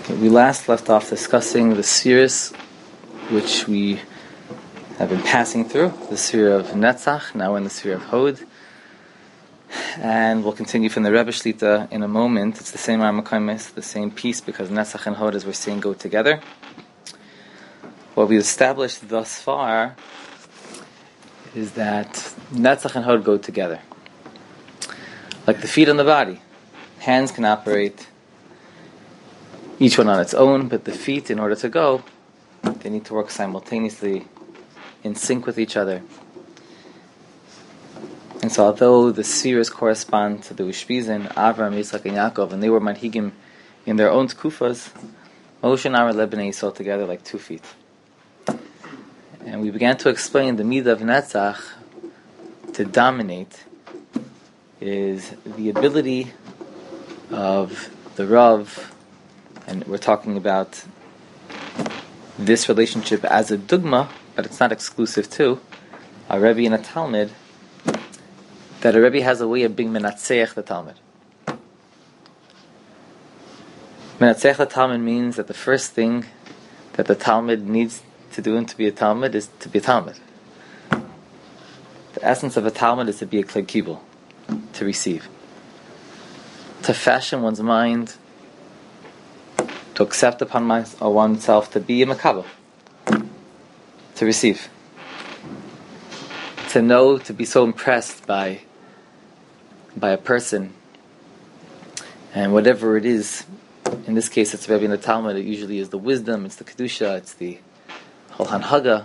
We last left off discussing the spheres which we have been passing through, the sphere of Netzach, now in the sphere of Hod, and we'll continue from the Rebbe Shlita in a moment. It's the same Armakaimis, the same piece, because Netzach and Hod, as we're seeing, go together. What we've established thus far is that Netzach and Hod go together. Like the feet on the body. Hands can operate each one on its own, but the feet, in order to go, they need to work simultaneously, in sync with each other. And so although the spheres correspond to the Ushpizin, Avram, Yitzchak, and Yaakov, and they were Manhigim in their own Tkufas, Moshe and Aaron Lebanese saw together like 2 feet. And we began to explain the Midah of Netzach to dominate is the ability of the Rav, and we're talking about this relationship as a dugma, but it's not exclusive to a Rebbe and a Talmud, that a Rebbe has a way of being menatzeach the Talmud. Menatzeach the Talmud means that the first thing that the Talmud needs to do and to be a Talmud is to be a Talmud. The essence of a Talmud is to be a klei kibul, to receive. To fashion one's mind, to accept upon oneself, to be a makabel, to receive. To know, to be so impressed by a person, and whatever it is, in this case it's Rebbe in the Talmud, it usually is the wisdom, it's the kedusha, it's the whole hanhaga,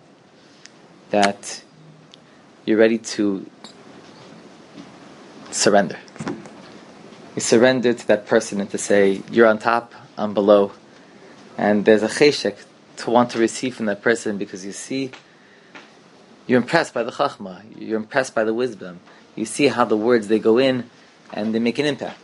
that you're ready to surrender. You surrender to that person and to say, you're on top, I'm below. And there's a cheshek to want to receive from that person because you see, you're impressed by the chachma, you're impressed by the wisdom. You see how the words, they go in and they make an impact.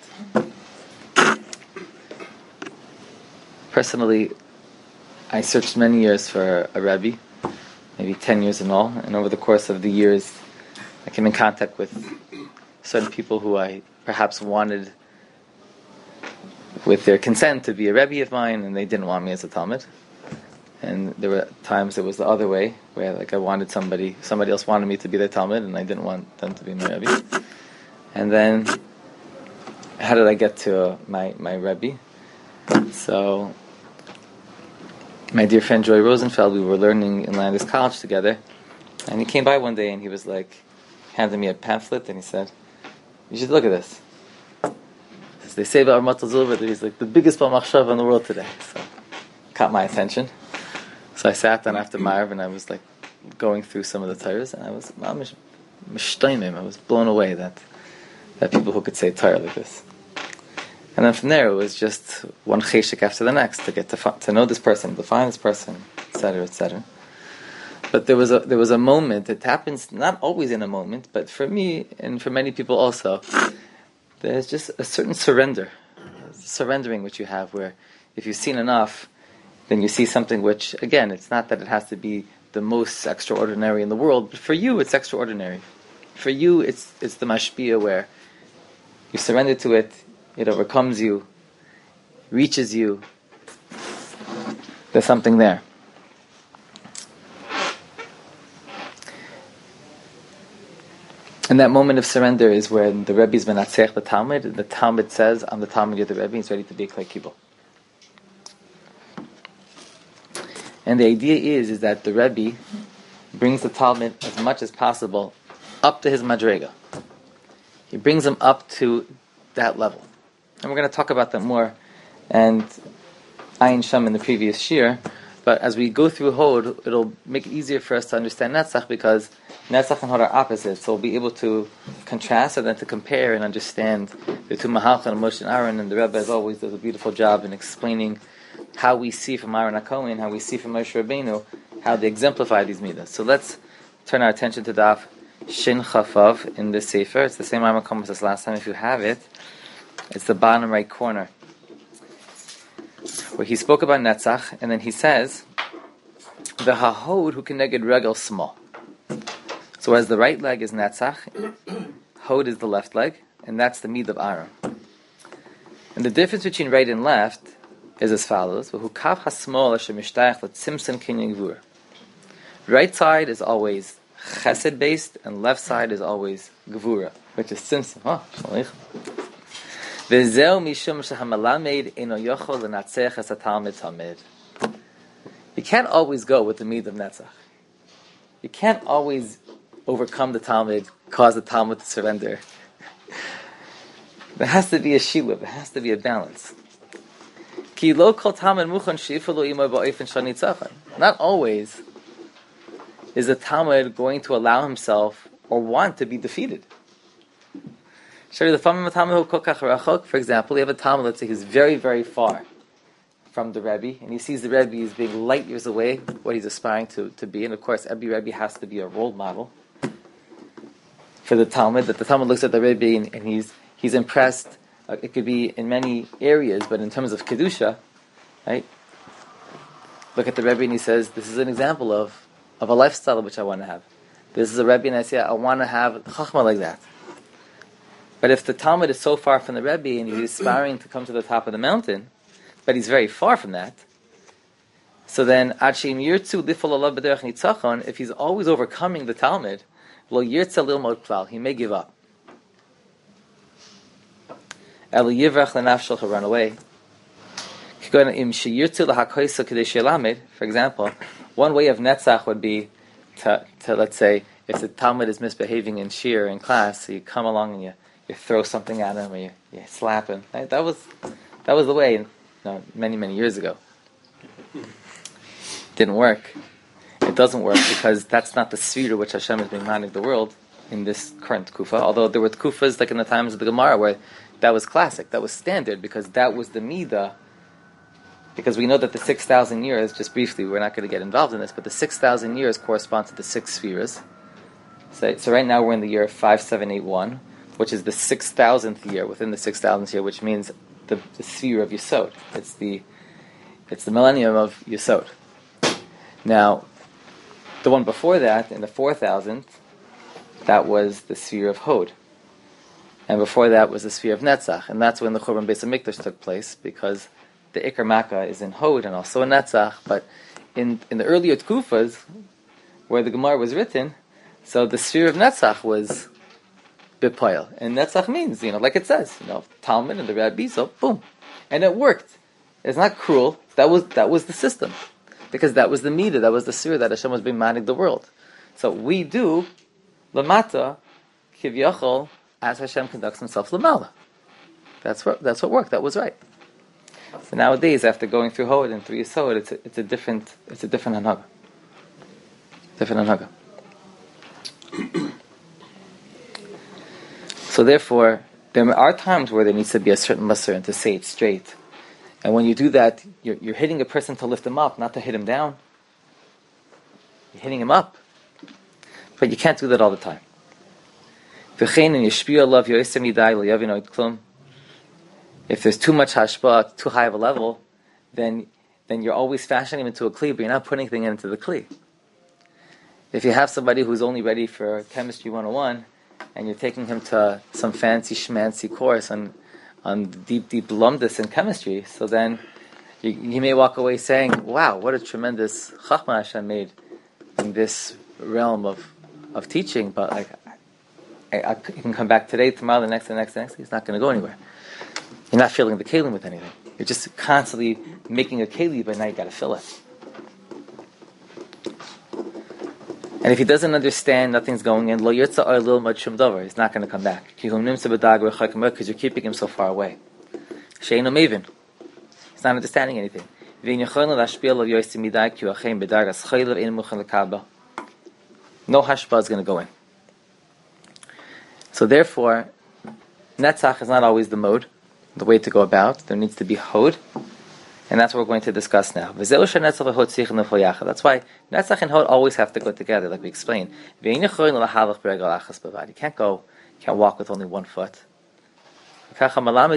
Personally, I searched many years for a Rebbe, maybe 10 years in all, and over the course of the years, I came in contact with certain people who I perhaps wanted, with their consent, to be a Rebbe of mine, and they didn't want me as a Talmud. And there were times it was the other way, where like I wanted somebody else wanted me to be their Talmud, and I didn't want them to be my Rebbe. And then, how did I get to my Rebbe? So, my dear friend Joy Rosenfeld, we were learning in Landis College together, and he came by one day and he was like, handed me a pamphlet, and he said, "You should look at this." As they say about Matal Zilber, that he's like the biggest Baal Machshava in the world today. So, caught my attention. So I sat down after Ma'ariv and I was like going through some of the Torahs, and I was mishtaimim. I was blown away that people who could say Torah like this. And then from there it was just one cheshek after the next to get to know this person, to find this person, etc., etc. But there was a moment. It happens not always in a moment, but for me and for many people also, there's just a certain surrendering which you have, where if you've seen enough, then you see something which, again, it's not that it has to be the most extraordinary in the world, but for you it's extraordinary. For you it's the mashpia, where you surrender to it, it overcomes you, reaches you. There's something there. And that moment of surrender is when the Rebbe is menatzeach the Talmud, and the Talmud says, "I'm the Talmud, you're the Rebbe," he's ready to be a klei kibul. And the idea is that the Rebbe brings the Talmud as much as possible up to his madrega. He brings him up to that level. And we're going to talk about that more, and Ayin Sham in the previous shir. But as we go through Hod, it'll make it easier for us to understand Netzach, because Netzach and Hod are opposites. So we'll be able to contrast and then to compare and understand the two Mahalcha and Moshe and Aaron. And the Rebbe, as always, does a beautiful job in explaining how we see from Aaron HaKohen, how we see from Moshe Rabbeinu, how they exemplify these midas. So let's turn our attention to Daf Shin Chafav in this Sefer. It's the same Armakam as last time. If you have it, it's the bottom right corner, where he spoke about Netzach, and then he says, the Hahod who can neged regel small. So as the right leg is Netzach, Hod is the left leg, and that's the Midah of Aaron. And the difference between right and left is as follows: right side is always chesed based, and left side is always gevura, which is simsim. You can't always go with the mid of netzach. You can't always overcome the Talmud, cause the Talmud to surrender. There has to be a shilub. There has to be a balance. Not always is the Talmud going to allow himself or want to be defeated. For example, you have a Talmud, let's say he's very, very far from the Rebbe, and he sees the Rebbe is being light years away, what he's aspiring to be, and of course every Rebbe has to be a role model for the Talmud, that the Talmud looks at the Rebbe and he's impressed. It could be in many areas, but in terms of Kedusha, right? Look at the Rebbe and he says, this is an example of a lifestyle which I want to have. This is a Rebbe and I say, I want to have Chachma like that. But if the Talmud is so far from the Rebbe and he's aspiring to come to the top of the mountain, but he's very far from that, so then, if he's always overcoming the Talmud, he may give up. Run away. For example, one way of netzach would be to let's say, if the Talmud is misbehaving in shir, in class, so you come along and you throw something at him, or you slap him. Right? That was the way, many, many years ago. Didn't work. It doesn't work because that's not the sphere which Hashem is being managing the world in this current kufa. Although there were kufas like in the times of the Gemara where that was classic, that was standard, because that was the midah. Because we know that the 6,000 years, just briefly, we're not going to get involved in this, but the 6,000 years correspond to the 6 spheres. So right now we're in the year 5781, which is the 6,000th year within the 6,000th year, which means the sphere of Yesod. It's the millennium of Yesod. Now, the one before that, in the 4,000th, that was the sphere of Hod. And before that was the sphere of Netzach. And that's when the Churban Beis HaMikdash took place, because the Iker Makkah is in Hod and also in Netzach. But in the earlier Tkufas, where the Gemara was written, so the sphere of Netzach was B'Poyel. And Netzach means, like it says, Talmud and the Rabbi, so boom. And it worked. It's not cruel. That was the system. Because that was the midah, that was the sphere that Hashem was being managing the world. So we do Lamata, Kivyachol, as Hashem conducts himself Lamala. That's what worked. That was right. So nowadays, after going through Hod and through Yesod, it's a different hanaga. Different hanaga. So therefore, there are times where there needs to be a certain musr and to say it straight. And when you do that, you're hitting a person to lift him up, not to hit him down. You're hitting him up. But you can't do that all the time. If there's too much hashpah, too high of a level, then you're always fashioning him into a kli, but you're not putting anything into the kli. If you have somebody who's only ready for Chemistry 101, and you're taking him to some fancy schmancy course on deep lumdus in chemistry, so then he may walk away saying, wow, what a tremendous chachma Hashem made in this realm of teaching, but I can come back today, tomorrow, the next, he's not going to go anywhere. You're not filling the kelim with anything. You're just constantly making a kelim, but now you got to fill it. And if he doesn't understand, nothing's going in. Lo yirtza or lil mad shum davar. He's not going to come back. Because you're keeping him so far away. She'eino mevin. He's not understanding anything. No hashpah is going to go in. So therefore, netzach is not always the mode, the way to go about. There needs to be hod. And that's what we're going to discuss now. That's why netzach and hod always have to go together, like we explained. You can't walk with only one foot. A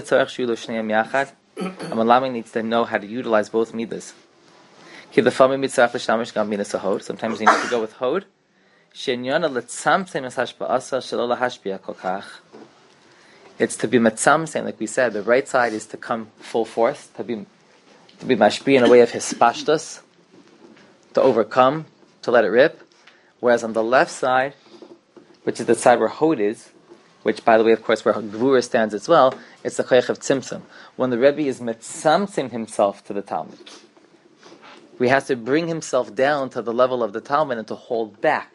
malami needs to know how to utilize both midas. Sometimes you need to go with hod. It's to be metzamsein, like we said. The right side is to come full force, to to be mashpi in a way of hispashtus, to overcome, to let it rip. Whereas on the left side, which is the side where Hod is, which, by the way, of course, where Gvura stands as well, it's the Chayach of Tzimtzum. When the Rebbe is mitzamtzim himself to the Talmud, he has to bring himself down to the level of the Talmud and to hold back.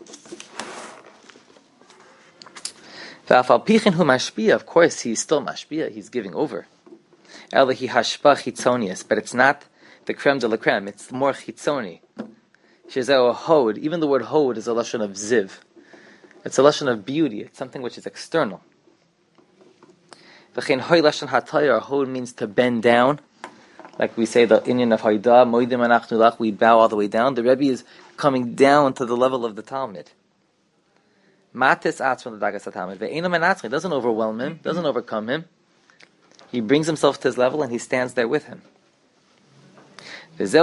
Of course, he's still mashpia, he's giving over. But it's not the creme de la creme, it's more chitzoni. Hod, even the word hod is a lashon of ziv. It's a lashon of beauty, it's something which is external. Hod means to bend down. Like we say the inyan of Haida, Moidim Anachnu Lach, we bow all the way down. The Rebbe is coming down to the level of the Talmud. Matis Atz from the Dagas HaTalmud. Ve'enam Anatzri, doesn't overwhelm him, doesn't overcome him. He brings himself to his level and he stands there with him. Like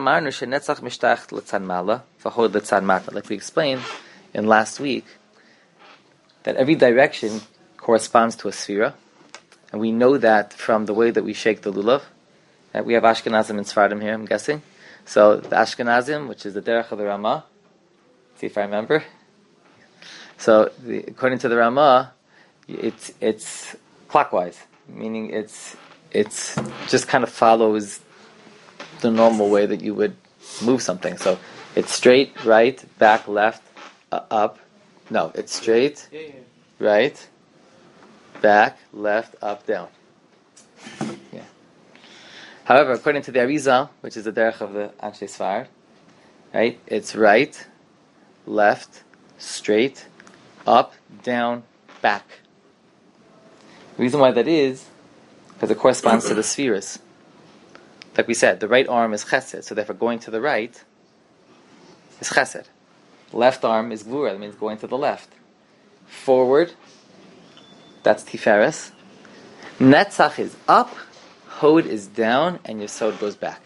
we explained in last week, that every direction corresponds to a sphera, and we know that from the way that we shake the lulav. We have Ashkenazim and Sfardim here, I'm guessing. So the Ashkenazim, which is the derech of the Ramah, see if I remember. So according to the Ramah, it's clockwise, meaning it's just kind of follows the normal way that you would move something. So it's straight, right, back, left, up. No, it's straight, right, back, left, up, down. Yeah. However, according to the Arizal, which is the derech of the Anshe Sfard, right, it's right, left, straight, up, down, back. The reason why that is because it corresponds to the spheres. Like we said, the right arm is chesed, so therefore going to the right is chesed. Left arm is gvura, that means going to the left. Forward, that's tiferes. Netzach is up, hod is down, and yesod goes back.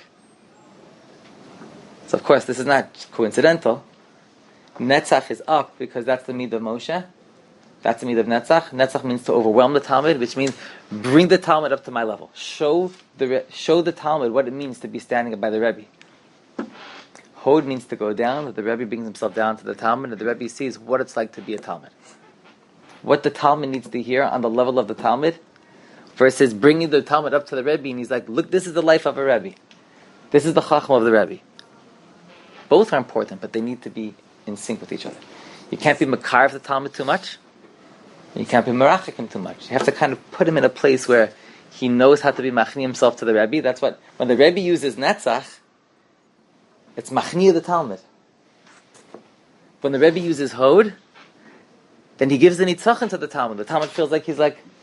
So of course, this is not coincidental. Netzach is up because that's the mid of Moshe. That's the mid of Netzach. Netzach means to overwhelm the Talmud, which means bring the Talmud up to my level. Show the Talmud what it means to be standing by the Rebbe. Hod means to go down, that the Rebbe brings himself down to the Talmud, and the Rebbe sees what it's like to be a Talmud. What the Talmud needs to hear on the level of the Talmud, versus bringing the Talmud up to the Rebbe, and he's like, look, this is the life of a Rebbe. This is the Chachma of the Rebbe. Both are important, but they need to be in sync with each other. You can't be Makar of the Talmud too much. You can't be Merachik him too much. You have to kind of put him in a place where he knows how to be Machni himself to the Rebbe. That's what, when the Rebbe uses Netzach, it's Machni of the Talmud. When the Rebbe uses Hod, then he gives the Nitzachon to the Talmud. The Talmud feels like he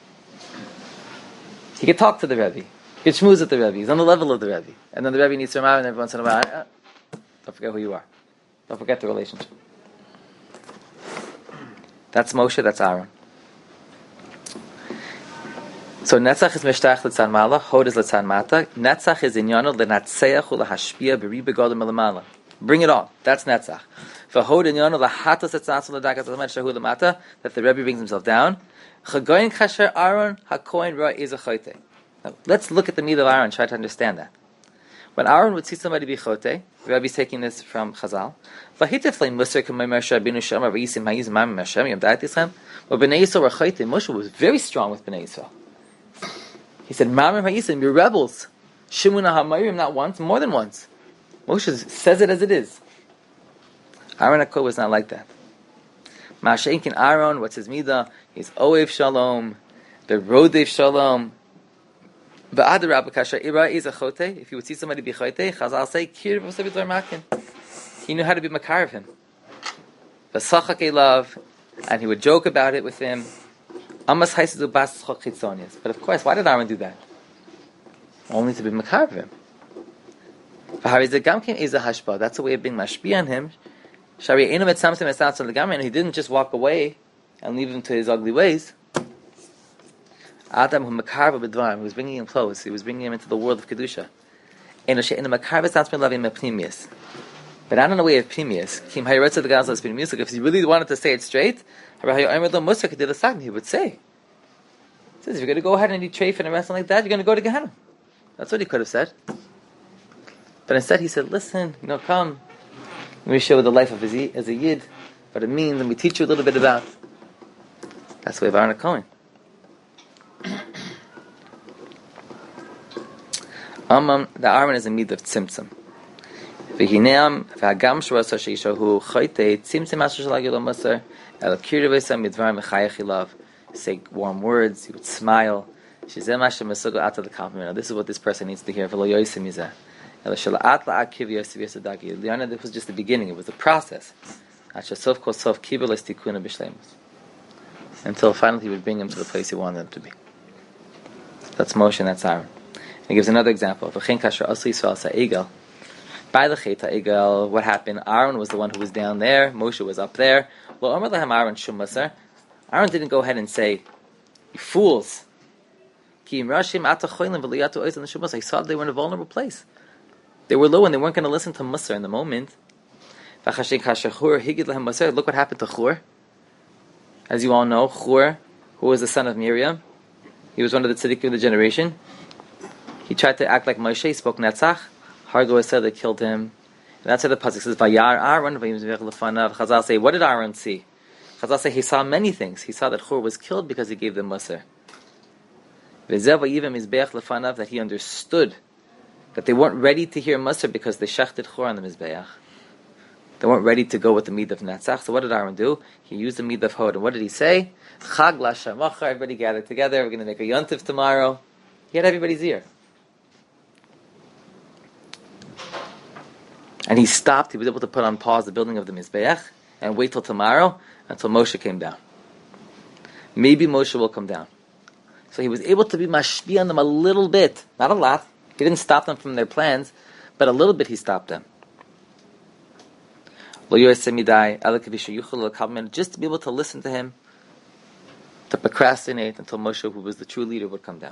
can talk to the Rebbe. He can schmooze at the Rebbe. He's on the level of the Rebbe. And then the Rebbe needs to remind him every once in a while, don't forget who you are. Don't forget the relationship. That's Moshe, that's Aaron. So Netzach is Meshtach L'tzan Mala, Hod is L'tzan Mata. Netzach is Inyano L'natseach U'L'hashpia B'ri Begodim L'mala. Bring it on. That's Netzach. V'Hod Inyano L'hatos Etzatzu L'dakas L'mad Shahu L'mata, that the Rebbe brings himself down. Chagoyin Kasher Aaron HaKohen Ra Is a Chote. Now, let's look at the meat of Aaron, try to understand that. When Aaron would see somebody be chote, the Rebbe is taking this from Chazal. Moshe was very strong with Bnei Yisrael. He said, Mamrim Ha'isim, you're rebels. Shimuna HaMayrim, not once, more than once. Moshe says it as it is. Aaron HaKohen was not like that. Ma'ashenkin Aaron, what's his midah? He's Oev Shalom, the Rodev Shalom. If you would see somebody be chote, Chazal say, he knew how to be makar of him. And he would joke about it with him. But of course, why did Aaron do that? Only to be makar of him. That's a way of being mashpi on him. And he didn't just walk away and leave him to his ugly ways. Adam who makarva b'dvarim, he was bringing him close. He was bringing him into the world of kedusha. But I don't know way of pnimius. If he really wanted to say it straight, he would say. He says, if you're going to go ahead and eat treif and something like that, you're going to go to Gehenna. That's what he could have said. But instead he said, listen, come. Let me show you the life of as a Yid, what it means. Let me teach you a little bit about. That's the way of Aaron Cohen. The Aaron is a mid of tzimtzum. V'hineam v'hagam shvasa sheishahu chayte tzimtzum asher shalagil l'masar el kirivesam midvar mechayach ilav. Say warm words. He would smile. Shizem Hashem mesugo ata the compliment. This is what this person needs to hear. V'lo yoysim mizeh. El shala'at la'akiv yosef yesadagi. Liana, this was just the beginning. It was the process. Asher sof kol sof kibel es tikuna b'shleimus. Until finally he would bring him to the place he wanted him to be. That's Moshe and that's Aaron. And he gives another example. V'chein kasher asu Yisrael sa'egel. By the Chet HaEgel, what happened? Aaron was the one who was down there. Moshe was up there. Lo omer lahem Aaron shum masar. Aaron didn't go ahead and say, you fools. Ki im rashim ata choylem v'liyatu oiz on the shum masar. He saw they were in a vulnerable place. They were low and they weren't going to listen to Musar in the moment. V'chashen kasher Chur higid lahem masar. Look what happened to Chur. As you all know, Chur, who was the son of Miriam, he was one of the tzaddikim of the generation. He tried to act like Moshe. He spoke Netzach. Hargo said they killed him. And that's why the pasuk says, "Vayar Aaron v'yimzvech lefanav." Chazal say, what did Aaron see? Chazal say he saw many things. He saw that Chur was killed because he gave them Musar. V'zev v'yivim mizbeach lefanav, that he understood that they weren't ready to hear Musar because they shechted Chur on the mizbeach. They weren't ready to go with the mid of Netzach. So what did Aaron do? He used the mid of Hod. And what did he say? Chag l'Hashem, everybody gathered together. We're going to make a yontif tomorrow. He had everybody's ear. And he stopped. He was able to put on pause the building of the Mizbeach and wait till tomorrow until Moshe came down. Maybe Moshe will come down. So he was able to be mashpi on them a little bit. Not a lot. He didn't stop them from their plans, but a little bit he stopped them. Just to be able to listen to him, to procrastinate until Moshe, who was the true leader, would come down.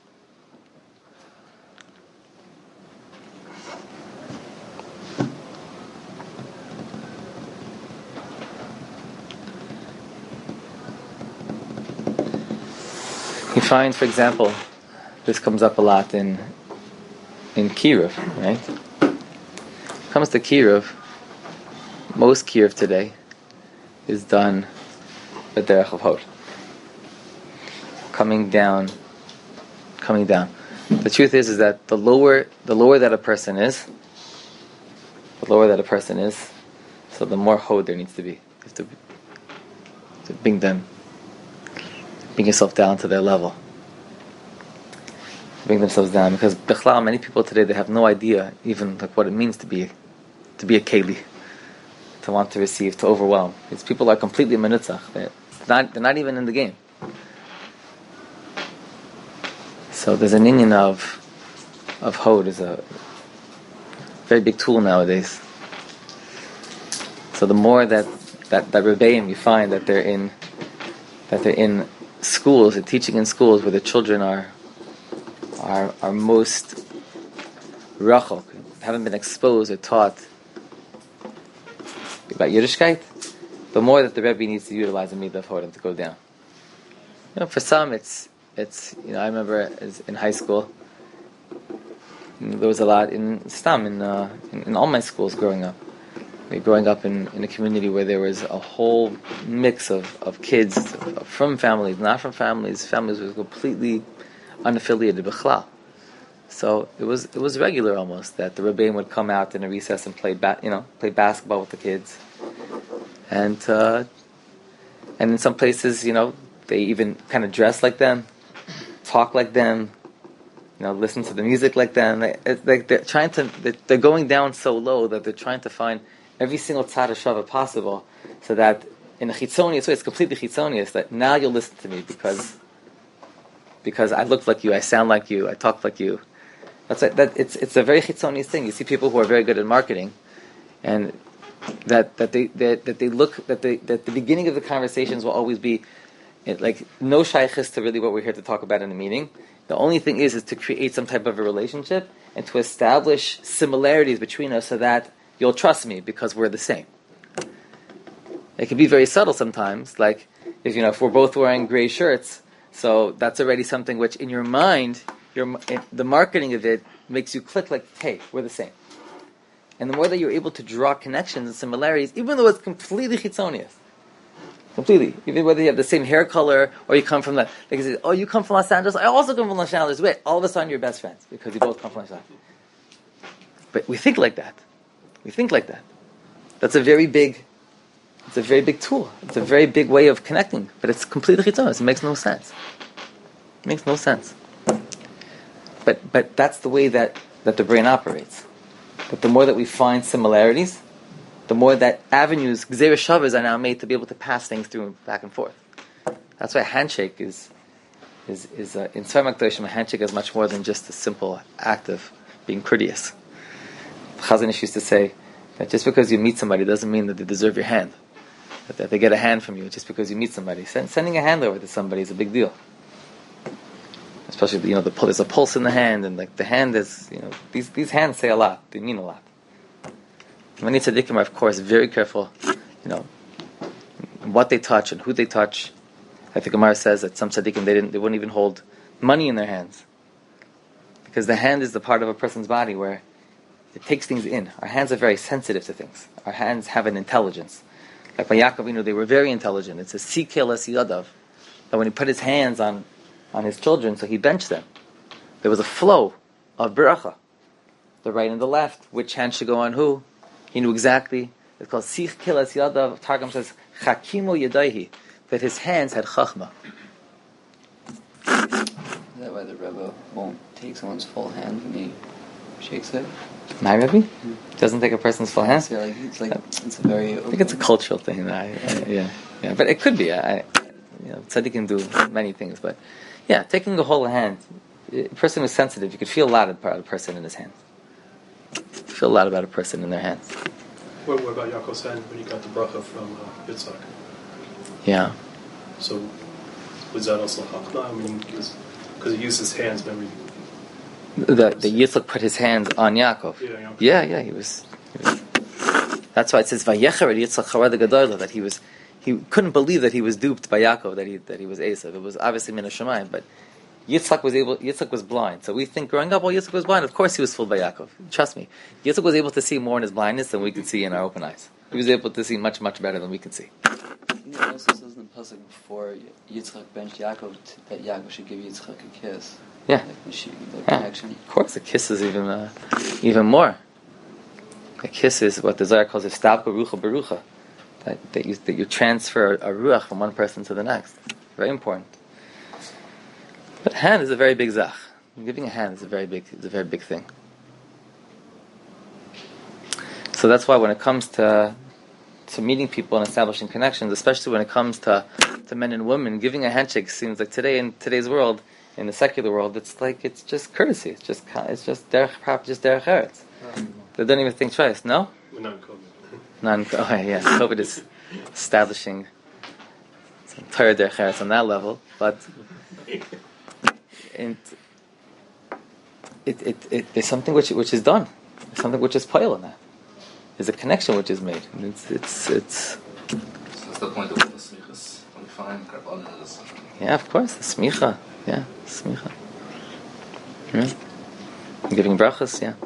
You find, for example, this comes up a lot in Kiruv, right? When it comes to Kiruv, most Kiruv today is done with Derech of Hod. Coming down. The truth is that the lower that a person is, so the more Hod there needs to be. You have to bring yourself down to their level. Bring themselves down, because Bechlal, many people today, they have no idea even like what it means to be a keli, to want to receive, to overwhelm. These people are completely menutzach. They're not even in the game. So there's an inyan of Hod is a very big tool nowadays. So the more that Rebbeim, you find that they're in schools, and teaching in schools where the children are most rachok, haven't been exposed or taught about Yiddishkeit, the more that the Rebbe needs to utilize the midah of Hod to go down. For some, it's I remember in high school, there was a lot in Stam, in all my schools growing up. Growing up in a community where there was a whole mix of kids from families, not from families. Families were completely unaffiliated b'chlal. So it was regular almost that the Rebbeim would come out in a recess and play basketball with the kids, and in some places they even kind of dress like them, talk like them, listen to the music like them. They're going down so low that they're trying to find every single tzad of shava possible, so that in a chitzonius way, it's completely chitzonius, that now you'll listen to me because I look like you, I sound like you, I talk like you. It's a very chitzonius thing. You see people who are very good at marketing, and that the beginning of the conversations will always be like no shaykhis to really what we're here to talk about in the meeting. The only thing is to create some type of a relationship and to establish similarities between us so that you'll trust me because we're the same. It can be very subtle sometimes, like if we're both wearing gray shirts, so that's already something which in your mind, the marketing of it makes you click like, hey, we're the same. And the more that you're able to draw connections and similarities, even though it's completely chitzonius, completely, even whether you have the same hair color or you come from that, like you say, oh, you come from Los Angeles, I also come from Los Angeles. Wait, all of a sudden you're best friends because you both come from Los Angeles. But we think like that. We think like that. That's a very big. It's a very big tool. It's a very big way of connecting, but it's completely chitzonius. It makes no sense. It makes no sense. But that's the way that the brain operates. But the more that we find similarities, the more that avenues, gzeira shavas, are now made to be able to pass things through back and forth. That's why a handshake is in Sfar Makdoshim, a handshake is much more than just a simple act of being courteous. Chazon Ish used to say that just because you meet somebody doesn't mean that they deserve your hand, that they get a hand from you just because you meet somebody. Sending a hand over to somebody is a big deal. Especially, there's a pulse in the hand, and like the hand is, these hands say a lot. They mean a lot. Many tzaddikim are, of course, very careful, what they touch and who they touch. I think Gemara says that some tzaddikim they wouldn't even hold money in their hands, because the hand is the part of a person's body where it takes things in. Our hands are very sensitive to things. Our hands have an intelligence. Like by Yaakov, they were very intelligent. It's a sikil es yadav, that when he put his hands on his children, so he benched them. There was a flow of beracha, the right and the left, which hand should go on who. He knew exactly. It's called sikil es yadav. Targum says chakimu yadayhi, that his hands had chachma. Is that why the Rebbe won't take someone's full hand when he shakes it? My Rebbe doesn't take a person's full hand. Yeah, it's a very. I think it's a cultural thing. Yeah, but it could be. Tzaddik can do many things, but yeah, taking a whole hand. A person who's sensitive, you could feel a lot about a person in his hands. Feel a lot about a person in their hands. What about Yaakov's hand when he got the bracha from Yitzhak? Yeah. So was that also chachma? I mean, because he used his hands. Remember? The Yitzhak put his hands on Yaakov. Yeah, he was. That's why it says Vayecher Yitzhak Chawad Gedolah, that he couldn't believe that he was duped by Yaakov, that he was Esav. It was obviously min hashamayim, but Yitzhak was blind. So we think growing up, Yitzhak was blind. Of course he was fooled by Yaakov. Trust me. Yitzhak was able to see more in his blindness than we could see in our open eyes. He was able to see much, much better than we could see. It also says in the pasuk before Yitzchak benched Yaakov that Yaakov should give Yitzchak a kiss. Yeah. The connection. Of course, a kiss is even more. A kiss is what the Zohar calls a stabka rucha berucha. That you transfer a ruach from one person to the next. Very important. But a hand is a very big zach. Giving a hand is a very big thing. So that's why when it comes to meeting people and establishing connections, especially when it comes to men and women, giving a handshake seems like today in today's world, in the secular world, it's just courtesy. It's just derech eretz. They don't even think twice. No. COVID is establishing some Torah derech eretz on that level, but there's something which is done. There's something which is pile in that. There's a connection which is made. It's. So that's the point of the smichas. When we find karbanas. Yeah, of course, the smicha. Yeah, smicha. Yeah. Giving brachas. Yeah.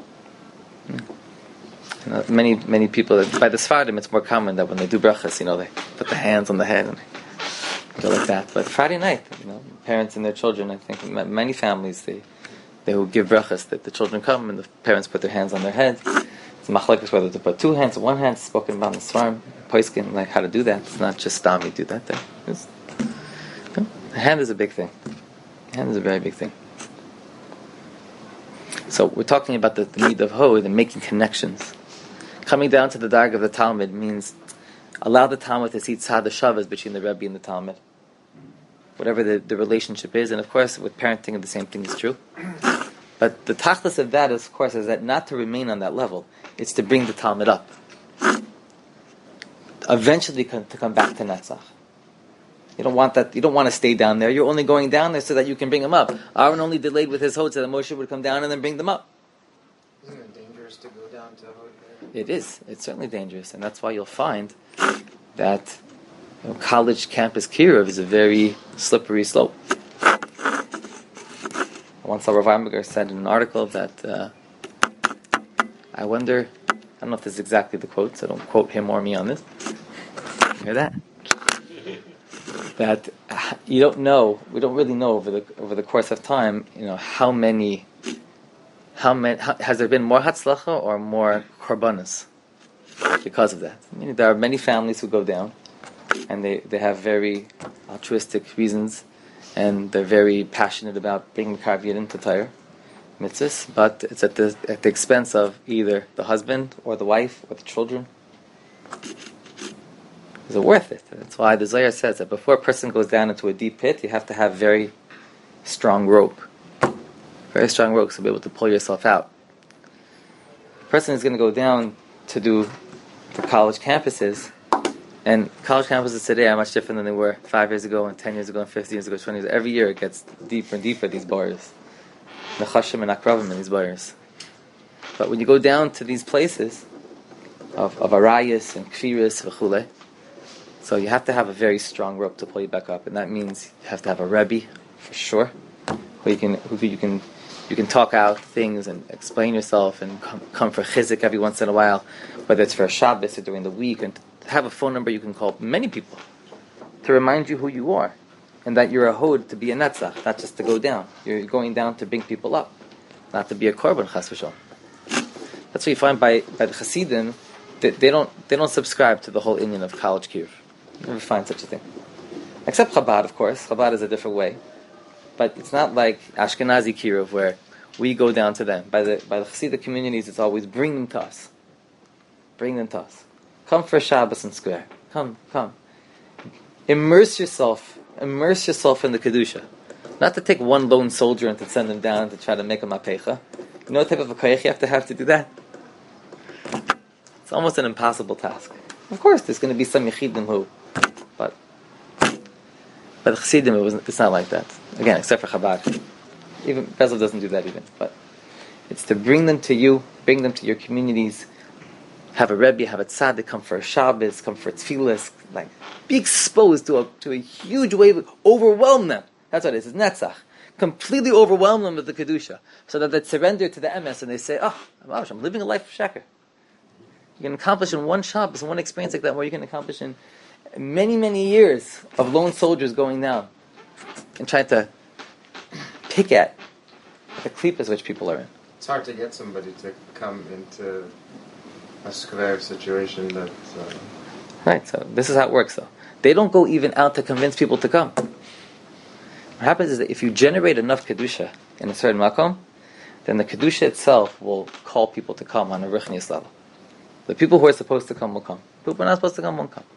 Many people by the Sfardim, it's more common that when they do brachas, they put the hands on the head and go like that. But Friday night, parents and their children, I think many families they will give brachas that the children come and the parents put their hands on their heads. It's machlekes whether to put two hands or one hand. Spoken about in the Svarim, poiskin, like how to do that. It's not just stami do that thing. The hand is a big thing. The hand is a very big thing. So we're talking about the need of hod and making connections. Coming down to the darg of the Talmud means allow the Talmud to see tzad shavas between the Rebbe and the Talmud. Whatever the relationship is, and of course with parenting the same thing is true. But the tachlis of that, of course, is that not to remain on that level. It's to bring the Talmud up. Eventually to come back to Netzach. You don't want that. You don't want to stay down there. You're only going down there so that you can bring them up. Aaron only delayed with his hod so that Moshe would come down and then bring them up. Isn't it dangerous to go down to hod? It is. It's certainly dangerous. And that's why you'll find that college campus kiruv is a very slippery slope. Once Rav Weinberger said in an article that I wonder don't know if this is exactly the quote, so don't quote him or me on this. Hear that? That we don't really know over the course of time, how many has there been more hatzlacha or more korbanos because of that? Meaning there are many families who go down, and they have very altruistic reasons, and they're very passionate about bringing Mekarev Yidden to Torah mitzvahs, but it's at the expense of either the husband or the wife or the children. Is it worth it? That's why the Zohar says that before a person goes down into a deep pit, you have to have very strong rope. Very strong rope to be able to pull yourself out. The person is going to go down to do the college campuses, and college campuses today are much different than they were 5 years ago, and 10 years ago, and 15 years ago, 20 years ago. Every year it gets deeper and deeper, these bars. Nechashim and Akravim in these bars. But when you go down to these places of Arayas and Kfiris, v'chulei, so you have to have a very strong rope to pull you back up, and that means you have to have a Rebbe, for sure, who you can talk out things and explain yourself and come for chizik every once in a while, whether it's for a Shabbos or during the week, and have a phone number you can call many people to remind you who you are, and that you're a hod to be a netzach, not just to go down. You're going down to bring people up, not to be a korban, chas v'shalom. That's what you find by the Hasidim. They don't subscribe to the whole inyan of college kiruv. You never find such a thing, except Chabad, of course. Chabad is a different way, but it's not like Ashkenazi kiruv where we go down to them. By the Hasidic communities, it's always bring them to us. Bring them to us. Come for Shabbos and Square. Come. Immerse yourself in the kedusha. Not to take one lone soldier and to send him down to try to make him a pecha. You know what type of a koyach you have to do that? It's almost an impossible task. Of course, there's going to be some yechidim who, but the Chassidim, it's not like that. Again, except for Chabad. Even Bezov doesn't do that even. But it's to bring them to you, bring them to your communities, have a Rebbe, have a tzaddik, come for a Shabbos, come for tefillas, like be exposed to a huge wave, overwhelm them. That's what it is. It's netzach. Completely overwhelm them with the kedusha, so that they surrender to the emes and they say, "Oh, I'm living a life of sheker." You can accomplish in one Shabbos, in one experience like that, what you can accomplish in many, many years of lone soldiers going down and trying to pick at the klipas which people are in. It's hard to get somebody to come into a square situation that... Right, so this is how it works, though. They don't go even out to convince people to come. What happens is that if you generate enough kedusha in a certain makom, then the kedusha itself will call people to come on a ruchnius level. The people who are supposed to come will come. People who are not supposed to come won't come.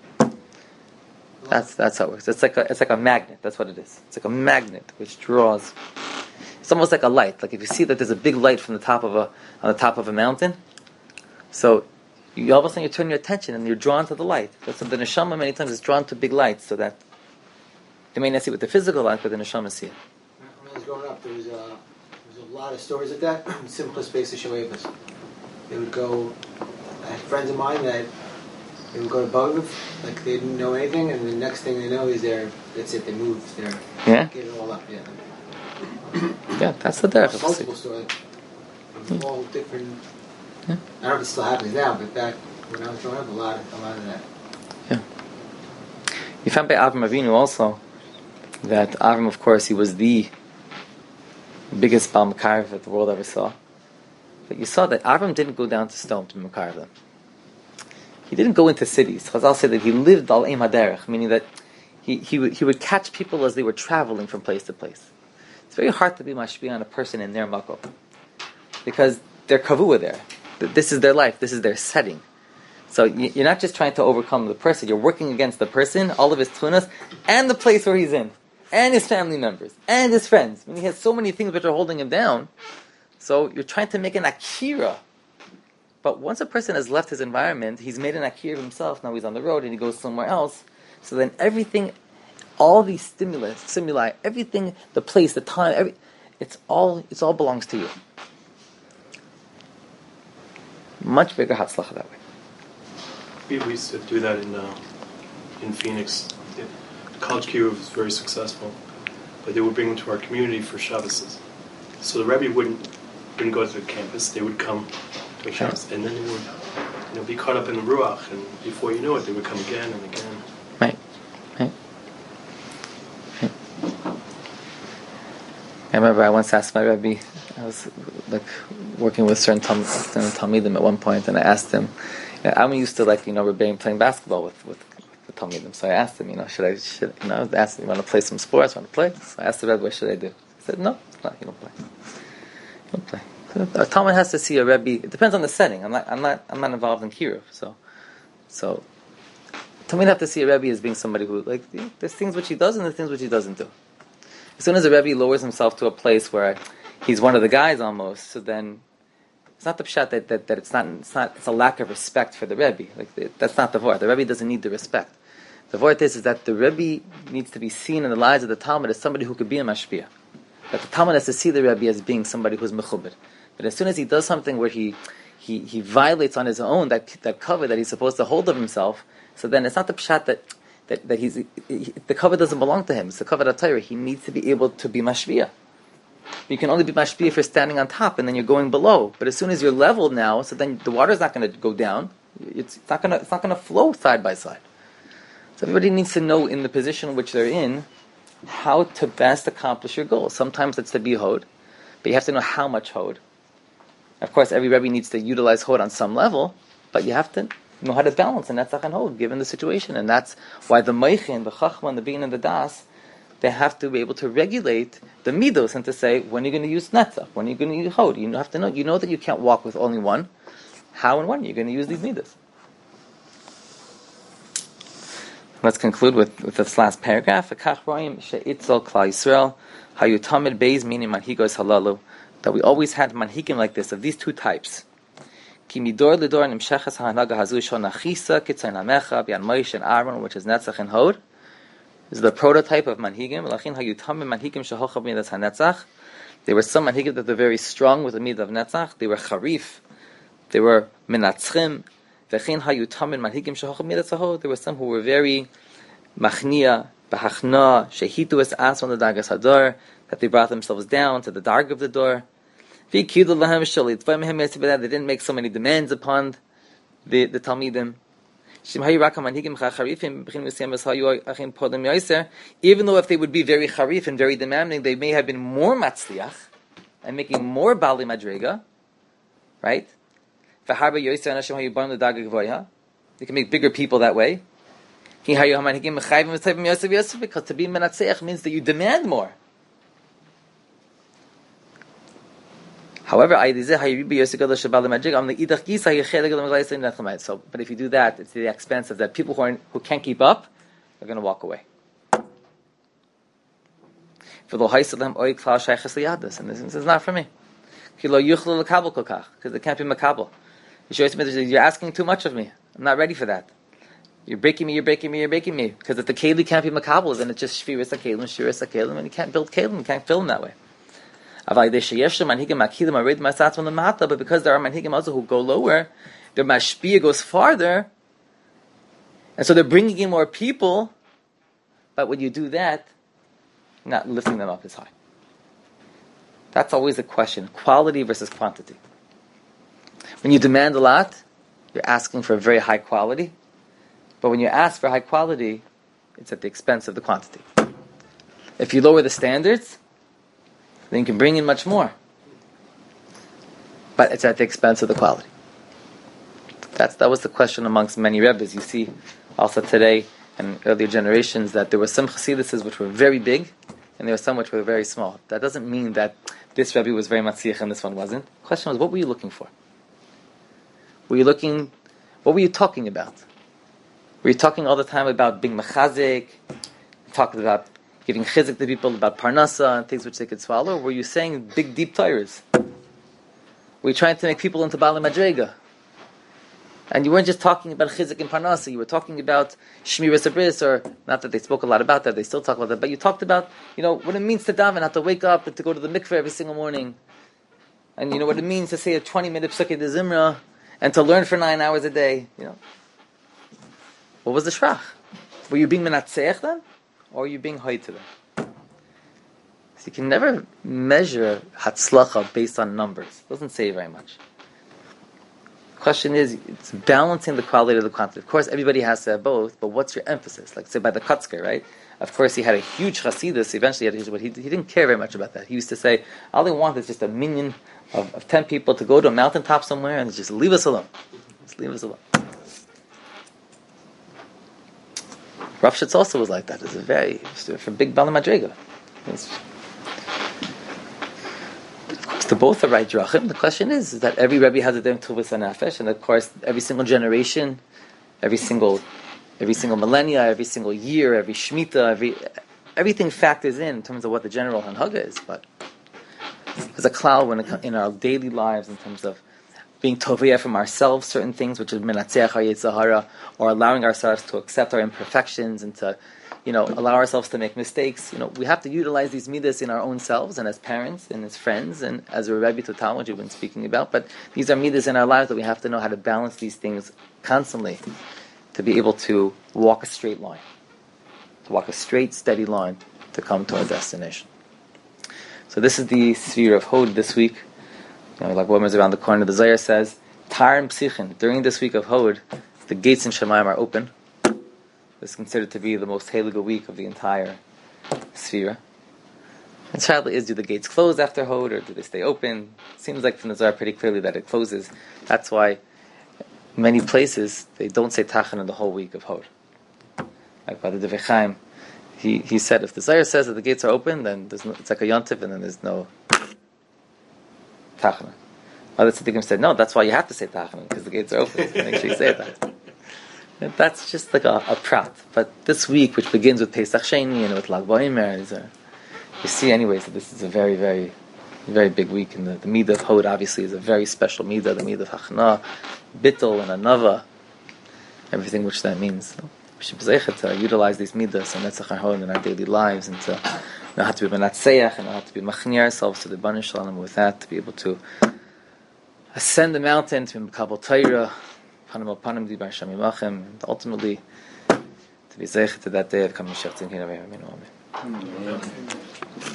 That's how it works. It's like a magnet. That's what it is. It's like a magnet which draws. It's almost like a light. Like if you see that there's a big light from on the top of a mountain, so all of a sudden you turn your attention and you're drawn to the light. That's the neshama many times is drawn to big lights, so that they may not see it with the physical light, but the neshama see it. When I was growing up, there was a lot of stories like that. Simplest basis shoevas. They would go. I had friends of mine that they would go to Bogov, like they didn't know anything, and the next thing they know is that's it, they moved, Yeah? gave it all up, yeah. Yeah, that's the derech. Multiple stories. All different, Yeah. I don't know if it still happens now, but back when I was growing up, a lot of that. Yeah. You found by Avram Avinu also that Avram, of course, he was the biggest Baal Mekarev that the world ever saw. But you saw that Avram didn't go down to stone to Mekarev them. He didn't go into cities. Chazal said that he lived al Eim HaDerech, meaning that he would catch people as they were traveling from place to place. It's very hard to be mashpia on a person in their makom, because they're kavua there. This is their life. This is their setting. So you're not just trying to overcome the person. You're working against the person, all of his tunas, and the place where he's in, and his family members, and his friends. I mean, he has so many things which are holding him down. So you're trying to make an akira. But once a person has left his environment, he's made an akira himself. Now he's on the road and he goes somewhere else. So then everything, all these stimuli, everything, the place, the time, it all belongs to you. Much bigger hatzlacha that way. We used to do that in Phoenix. College kiruv was very successful, but they would bring them to our community for Shabbos. So the Rebbe wouldn't go to the campus. They would come to a Shabbos, and then they would be caught up in the ruach, and before you know it, they would come again and again. Right. I remember I once asked my Rebbe, I was like working with certain Talmidim at one point, and I asked him, I'm used to Rebbeim playing basketball with the Talmidim, so I asked him, should I asked him, you want to play some sports, want to play? So I asked the Rebbe, what should I do? He said, no, you don't play. You don't play. A Talmud has to see a Rebbe, it depends on the setting, I'm not involved in Kiruv, so Talmud have to see a Rebbe as being somebody who, there's things which he does and there's things which he doesn't do. As soon as a Rebbe lowers himself to a place where he's one of the guys almost, so then it's not the pshat that it's a lack of respect for the Rebbe. That's not the vort. The Rebbe doesn't need the respect. The vort is that the Rebbe needs to be seen in the lives of the Talmud as somebody who could be a mashpia. That the Talmud has to see the Rebbe as being somebody who's mechubed. But as soon as he does something where he violates on his own that cover that he's supposed to hold of himself, so then it's not the pshat that the cover doesn't belong to him. It's the cover of Torah. He needs to be able to be mashpia. You can only be mashpia if you're standing on top and then you're going below. But as soon as you're leveled now, so then the water's not going to go down. It's not going to flow side by side. So everybody needs to know in the position which they're in how to best accomplish your goal. Sometimes it's to be hod, but you have to know how much hod. Of course, every Rebbe needs to utilize hod on some level, but you have to know how to balance and netzach and hod given the situation. And that's why the meichin, the chachma, and the bein and the das, they have to be able to regulate the midos and to say, when are you going to use netzach? When are you going to use hod? You have to know. You know that you can't walk with only one. How and when are you going to use these midos? Let's conclude with this last paragraph. That we always had manhikim like this, of these two types. Ki midor lidor nimshachas ha'hanaga hazu shon achisa kitzayin hamecha b'yan Moshe and Aaron, which is netzach and hod. This is the prototype of manhigim. Lachin hayutamim manhigim shehochav midas hanetzach. There were some manhigim that were very strong with the midah of netzach. They were charif. They were menatzchim. V'chin hayutamim manhigim shehochav midas hod. There were some who were very machnia, bahachna, shehitu es as on the dagas hador, that they brought themselves down to the dark of the door. They didn't make so many demands upon the Talmidim. Even though if they would be very charif and very demanding, they may have been more matzliach and making more bali madrega, right? They can make bigger people that way. Because to be menatzeach means that you demand more. However, but if you do that, it's to the expense of that people who can't keep up, they're going to walk away. And this is not for me. Because they can't be makabel. You're asking too much of me. I'm not ready for that. You're breaking me. Because if the keli can't be makabel, then it's just shviris a-kelim, and you can't build kelim, you can't fill them that way. But because there are manhigim also who go lower, their mashpia goes farther, and so they're bringing in more people. But when you do that, you're not lifting them up as high. That's always the question: quality versus quantity. When you demand a lot, you're asking for very high quality. But when you ask for high quality, it's at the expense of the quantity. If you lower the standards, then you can bring in much more. But it's at the expense of the quality. That was the question amongst many Rebbes. You see also today and earlier generations that there were some chassiduses which were very big and there were some which were very small. That doesn't mean that this Rebbe was very matzliach and this one wasn't. The question was, what were you looking for? What were you talking about? Were you talking all the time about being mechazik, talking about giving chizik to people, about parnasa and things which they could swallow? Or were you saying big, deep Torahs? Were you trying to make people into Bali Madrega? And you weren't just talking about chizik and parnasa. You were talking about shmiras abris, or not that they spoke a lot about that. They still talk about that. But you talked about, what it means to daven, how to wake up and to go to the mikveh every single morning, and what it means to say a 20-minute psukkah de zimra and to learn for 9 hours a day. What was the shrach? Were you being menatzeach then? Or are you being hoy to them? So you can never measure hatzlacha based on numbers. It doesn't say very much. The question is, it's balancing the quality of the quantity. Of course, everybody has to have both, but what's your emphasis? Like, say, by the Kotzker, right? Of course, he had a huge Hasidus. Eventually, but he didn't care very much about that. He used to say, all I want is just a minion of 10 people to go to a mountaintop somewhere and just leave us alone. Just leave us alone. Rav Shitz also was like that. It's for big Bala Madrega. To both the right drachim. The question is that every Rebbe has a different tuvas hanefesh, and of course, every single generation, every single millennia, every single year, every shmita, everything factors in terms of what the general hanhaga is. But there's a cloud in our daily lives in terms of being toviyah from ourselves, certain things, which is menatzeach haYetzer, or allowing ourselves to accept our imperfections and to, allow ourselves to make mistakes. We have to utilize these midas in our own selves and as parents and as friends and as a Rebbe to Talmud you've been speaking about. But these are midas in our lives that we have to know how to balance these things constantly to be able to walk a straight line, to walk a straight, steady line to come to our destination. So this is the sphere of Hod this week. Like Women's around the corner, the Zohar says, Tarim Psichin, during this week of Hod, the gates in Shemayim are open. This is considered to be the most Heilige week of the entire sphere. And sadly, do the gates close after Hod, or do they stay open? It seems like from the Zohar pretty clearly that it closes. That's why many places they don't say Tachanun the whole week of Hod. Like by the Devei Chaim, he said if the Zohar says that the gates are open, then it's like a yontif, and then there's no Tachanun. Other tzaddikim said, no, that's why you have to say Tachanun, because the gates are open. So make sure you say that. And that's just like a prat. But this week, which begins with Pesach Sheni and with Lag BaOmer, you see anyways that this is a very, very, very big week. And the Midah of Hod obviously is a very special Midah, the Midah of Hachna, Bittul and Anava, everything which that means. So we should be zeichet to utilize these Midas and Netzach HaHod in our daily lives, and to know how to be menatzeach and know how to be machni ourselves to the Bnei Shalom, with that to be able to ascend the mountain, to be Mekabel Torah, Panim al Panim Dibar Hashem Yimachem, and ultimately to be zeichet to that day of coming Mashiach Tzidkenu Amen.